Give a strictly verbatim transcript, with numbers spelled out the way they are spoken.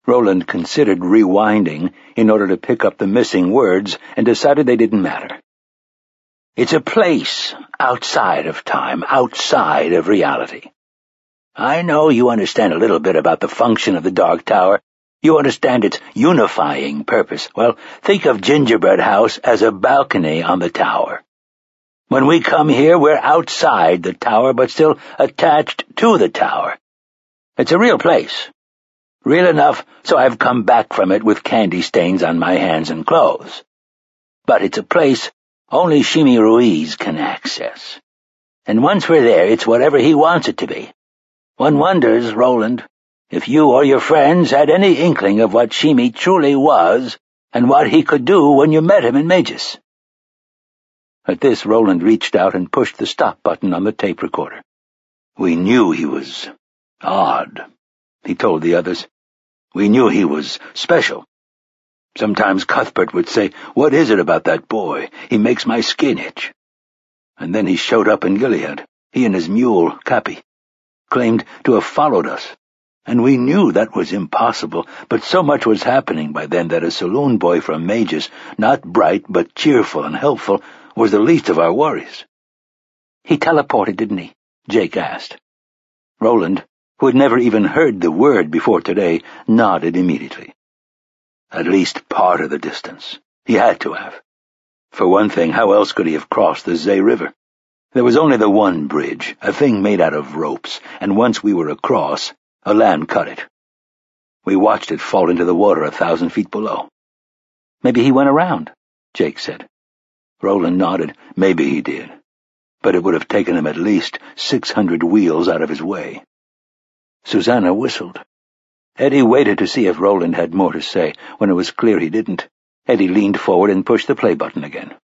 Roland considered rewinding in order to pick up the missing words and decided they didn't matter. It's a place outside of time, outside of reality. I know you understand a little bit about the function of the Dark Tower. You understand its unifying purpose. Well, think of Gingerbread House as a balcony on the tower. When we come here, we're outside the tower, but still attached to the tower. It's a real place. Real enough so I've come back from it with candy stains on my hands and clothes. But it's a place only Shimi Ruiz can access. And once we're there, it's whatever he wants it to be. One wonders, Roland, if you or your friends had any inkling of what Shimi truly was and what he could do when you met him in Magus. At this, Roland reached out and pushed the stop button on the tape recorder. We knew he was odd, he told the others. We knew he was special. Sometimes Cuthbert would say, "What is it about that boy? He makes my skin itch." And then he showed up in Gilead, he and his mule, Cappy, claimed to have followed us. And we knew that was impossible, but so much was happening by then that a saloon boy from Magus, not bright but cheerful and helpful, was the least of our worries. He teleported, didn't he? Jake asked. Roland, who had never even heard the word before today, nodded immediately. At least part of the distance. He had to have. For one thing, how else could he have crossed the Zay River? There was only the one bridge, a thing made out of ropes, and once we were across, a land cut it. We watched it fall into the water a thousand feet below. Maybe he went around, Jake said. Roland nodded. Maybe he did. But it would have taken him at least six hundred wheels out of his way. Susanna whistled. Eddie waited to see if Roland had more to say. When it was clear he didn't, Eddie leaned forward and pushed the play button again.